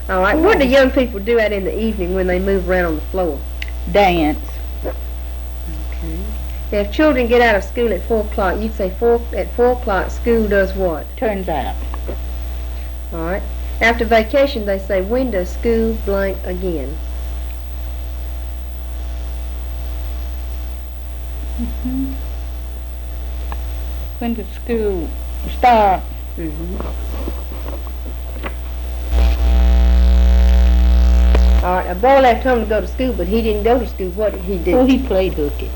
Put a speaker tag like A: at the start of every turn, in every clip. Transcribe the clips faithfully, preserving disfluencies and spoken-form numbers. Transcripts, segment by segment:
A: All right. What do young people do out in the evening when they move around on the floor?
B: Dance.
A: Okay. Now, if children get out of school at four o'clock, you'd say four at four o'clock school does what?
B: Turns out.
A: All right. After vacation, they say when does school blank again?
B: Mm-hmm. When does school start?
A: Mm-hmm. All right. A boy left home to go to school, but he didn't go to school. What did he do?
B: Well, he played hooky.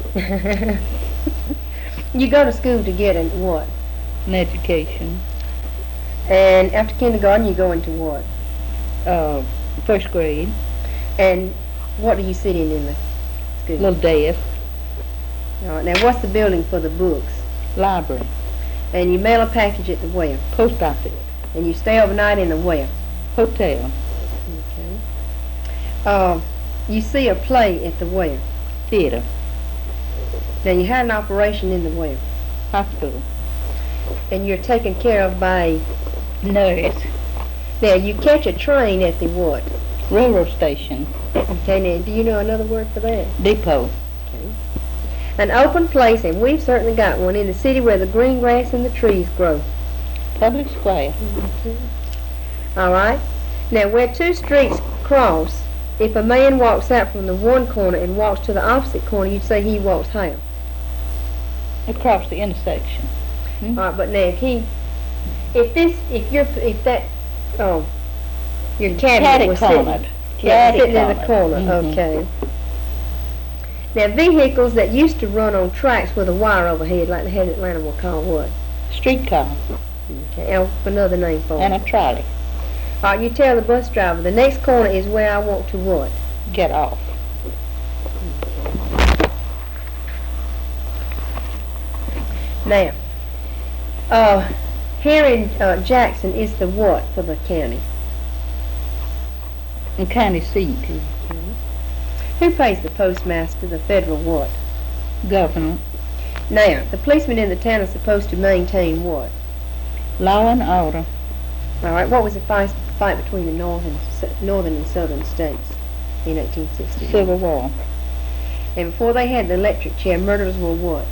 A: You go to school to get a what?
B: An education.
A: And after kindergarten, you go into what?
B: Uh, first grade.
A: And what do you sit in in the school?
B: Little desk.
A: All right. Now, what's the building for the books?
B: Library.
A: And you mail a package at the where?
B: Post office.
A: And you stay overnight in the where?
B: Hotel.
A: Okay. Uh, you see a play at the where?
B: Theater.
A: Now, you had an operation in the where?
B: Hospital.
A: And you're taken care of by
B: nurse.
A: Now, you catch a train at the what?
B: Railroad station.
A: Okay, now, do you know another word for that?
B: Depot.
A: Okay. An open place, and we've certainly got one, in the city where the green grass and the trees grow.
B: Public square.
A: Okay. All right. Now, where two streets cross, if a man walks out from the one corner and walks to the opposite corner, you'd say he walks how?
B: Across the intersection. Hmm?
A: All right, but now if he, if this, if you're, if that, oh, your cabinet was sitting, yeah, sitting in the corner,
B: mm-hmm.
A: Okay. Now, vehicles that used to run on tracks with a wire overhead, like they had in Atlanta, were called what?
B: Streetcar.
A: Okay, oh, another name for it.
B: And a trolley.
A: All right, you tell the bus driver, the next corner is where I want to what?
B: Get off.
A: Now, uh, here in uh, Jackson is the what for the county?
B: The county seat.
A: Okay. Who pays the postmaster, the federal what?
B: Governor.
A: Now, the policeman in the town is supposed to maintain what?
B: Law and order.
A: All right, what was the fight, fight between the northern, northern and southern states in eighteen sixty?
B: Civil War.
A: And before they had the electric chair, murderers were what?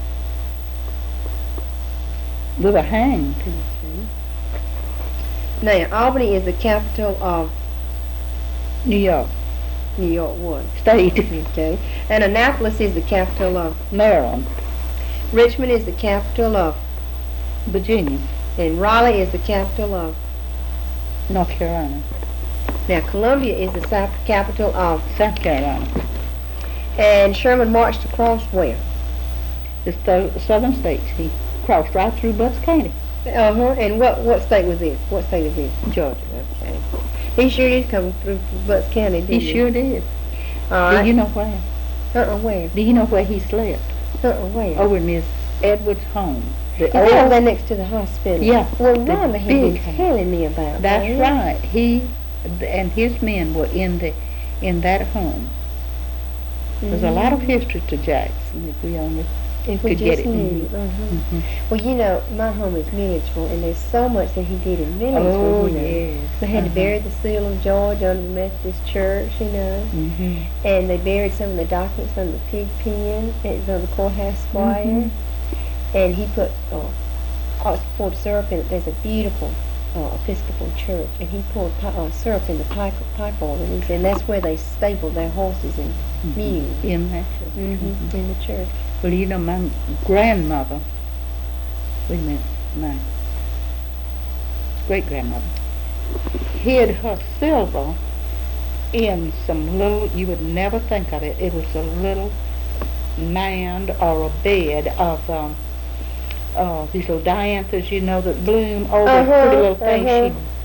B: We were hanged.
A: Okay. Now, Albany is the capital of
B: New York.
A: New York what?
B: State.
A: Okay. And Annapolis is the capital of
B: Maryland.
A: Richmond is the capital of
B: Virginia.
A: And Raleigh is the capital of
B: North Carolina.
A: Now, Columbia is the south capital of
B: South Carolina.
A: And Sherman marched across where?
B: The th- southern states. He crossed right through Butts County.
A: Uh-huh. And what, what state was this? What state is this?
B: Georgia.
A: Okay. He sure did come through Butts County, didn't he?
B: He sure did.
A: All right.
B: Do you know where?
A: Uh-uh, where?
B: Do you know where he slept?
A: Uh-uh, where?
B: Over in Miss Edwards' home. The
A: Is that over there next to the hospital?
B: Yeah.
A: Well,
B: the
A: Rhonda had been
B: big house.
A: telling me about
B: That's
A: that.
B: right. He and his men were in the in that home.
A: Mm-hmm.
B: There's a lot of history to Jackson if we only
A: If we
B: could
A: just
B: get it.
A: knew.
B: Mhm.
A: Uh-huh.
B: Mhm.
A: Well, you know, my home is Milledgeville, and there's so much that he did in Milledgeville.
B: Oh,
A: you know.
B: yes.
A: They had
B: Uh-huh.
A: to bury the seal of George under the Methodist Church, you know.
B: Mhm.
A: And they buried some of the documents under the pig pen at the courthouse square.
B: Mhm.
A: And he put uh, hot poured syrup in it. There's a beautiful uh, Episcopal church, and he poured pi- uh, syrup in the pipe, pipe oil, and, he said, and that's where they stabled their horses and
B: Mhm.
A: mules.
B: In that church.
A: Mm-hmm.
B: Mhm.
A: In the church.
B: Well, you know, my grandmother, wait a minute, my great-grandmother, hid her silver in some little, you would never think of it, it was a little mound or a bed of um, uh, these little dianthus, you know, that bloom over
A: Uh-huh,
B: pretty little things.
A: uh-huh.
B: She